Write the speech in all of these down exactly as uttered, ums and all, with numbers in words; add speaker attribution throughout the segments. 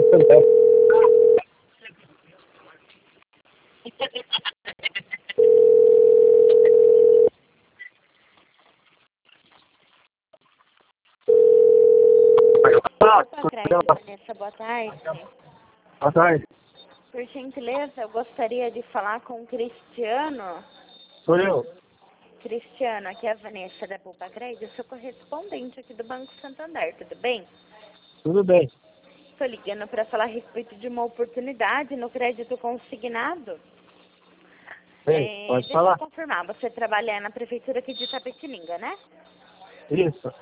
Speaker 1: Vanessa, boa tarde.
Speaker 2: Boa tarde.
Speaker 1: Por gentileza, eu gostaria de falar com o Cristiano.
Speaker 2: Sou eu.
Speaker 1: Cristiano, aqui é a Vanessa da Bulpa Crédito, eu sou correspondente aqui do Banco Santander, tudo bem?
Speaker 2: Tudo bem.
Speaker 1: Estou ligando para falar a respeito de uma oportunidade no crédito consignado.
Speaker 2: Ei,
Speaker 1: É,
Speaker 2: pode
Speaker 1: deixa
Speaker 2: falar.
Speaker 1: eu confirmar, você trabalha na prefeitura aqui de Itapetininga, né?
Speaker 2: Isso.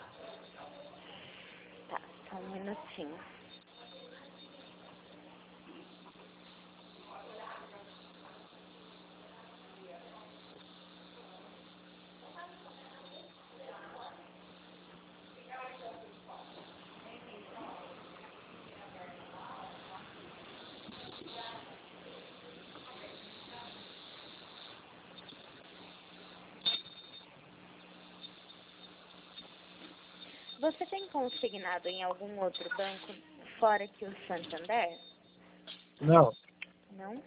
Speaker 1: Tá, só um minutinho. Você tem consignado em algum outro banco fora que o Santander?
Speaker 2: Não.
Speaker 1: Não?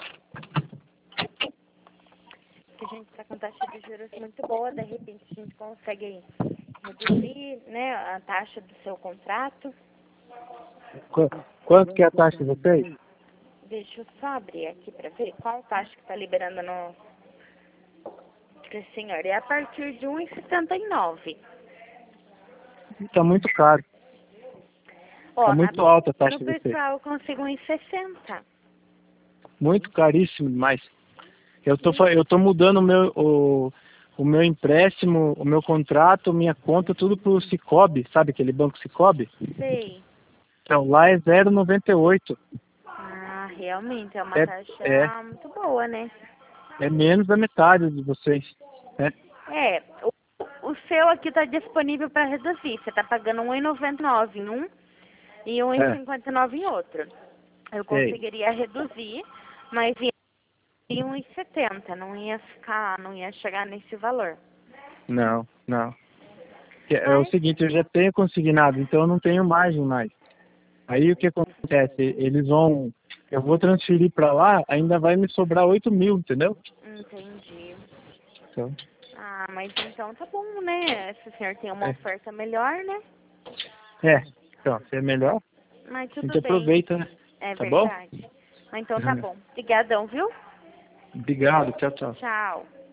Speaker 1: Que a gente está com taxa de juros muito boa, de repente a gente consegue reduzir, né, a taxa do seu contrato.
Speaker 2: Qu quanto que é a taxa de vocês?
Speaker 1: Deixa eu só abrir aqui para ver qual taxa que está liberando no... Porque, senhor, é a partir de um vírgula setenta e nove.
Speaker 2: Está muito caro.
Speaker 1: Ó,
Speaker 2: Está
Speaker 1: na-
Speaker 2: muito alta a taxa
Speaker 1: no
Speaker 2: de vocês.
Speaker 1: pessoal eu consigo um vírgula sessenta.
Speaker 2: Muito caríssimo demais. Eu tô, fa- eu tô mudando o meu, o, o meu empréstimo, o meu contrato, minha conta, tudo pro Cicobi, sabe aquele banco Cicobi?
Speaker 1: Sei.
Speaker 2: Então lá é zero vírgula noventa e oito.
Speaker 1: Ah, realmente é uma
Speaker 2: É,
Speaker 1: taxa
Speaker 2: é,
Speaker 1: muito boa, né?
Speaker 2: é menos da metade de vocês. Né?
Speaker 1: É, o, o seu aqui está disponível para reduzir. Você está pagando um vírgula noventa e nove em um e um vírgula
Speaker 2: É,
Speaker 1: cinquenta e nove em outro. Eu
Speaker 2: sei.
Speaker 1: conseguiria reduzir, mas ia um vírgula setenta, não ia ficar, não ia chegar nesse valor.
Speaker 2: Não, não. Que É o
Speaker 1: Mas,
Speaker 2: seguinte, eu já tenho consignado, então eu não tenho margem mais. Aí o que acontece? Eles vão, eu vou transferir para lá, ainda vai me sobrar oito mil, entendeu?
Speaker 1: entendi.
Speaker 2: Então,
Speaker 1: Ah, mas então tá bom, né? Se o senhor tem uma
Speaker 2: é,
Speaker 1: oferta melhor, né?
Speaker 2: é, então, se é melhor,
Speaker 1: Mas
Speaker 2: a gente
Speaker 1: tudo bem,
Speaker 2: aproveita, né?
Speaker 1: é
Speaker 2: Tá bom?
Speaker 1: verdade. Mas então tá bom. Obrigadão, viu?
Speaker 2: Obrigado, tchau, tchau.
Speaker 1: Tchau.